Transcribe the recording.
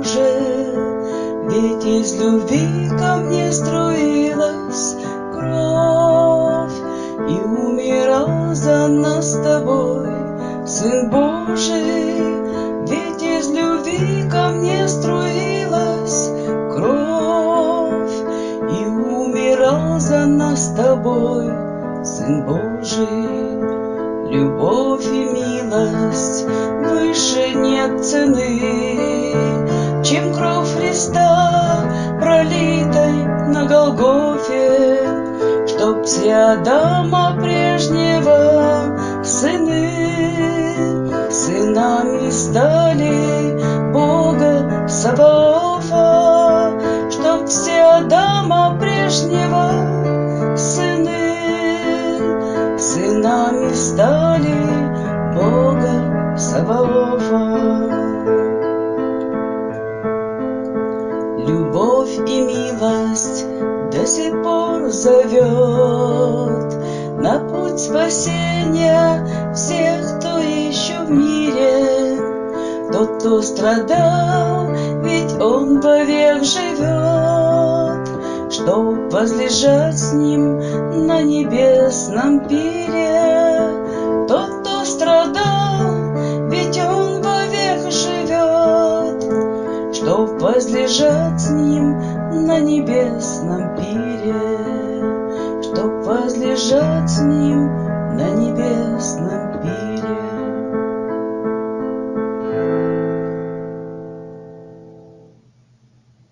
Боже, ведь из любви ко мне струилась кровь, и умирал за нас с тобой Сын Божий, ведь из любви ко мне струилась кровь, и умирал за нас с тобой Сын Божий. Любовь и милость выше нет цены, чем кровь Христа, пролитой на Голгофе, чтоб все Адама прежнего сынами стали Бога Саваофа, чтоб все Адама прежнего сынами стали Бога Саваофа. Любовь и милость до сих пор зовет на путь спасения всех, кто еще в мире. Тот, кто страдал, ведь он вовек живет, чтоб возлежать с ним на небесном пире. Тот, кто страдал, ведь он вовек живет, чтоб возлежать с ним на небесном пире, чтоб возлежать с ним на небесном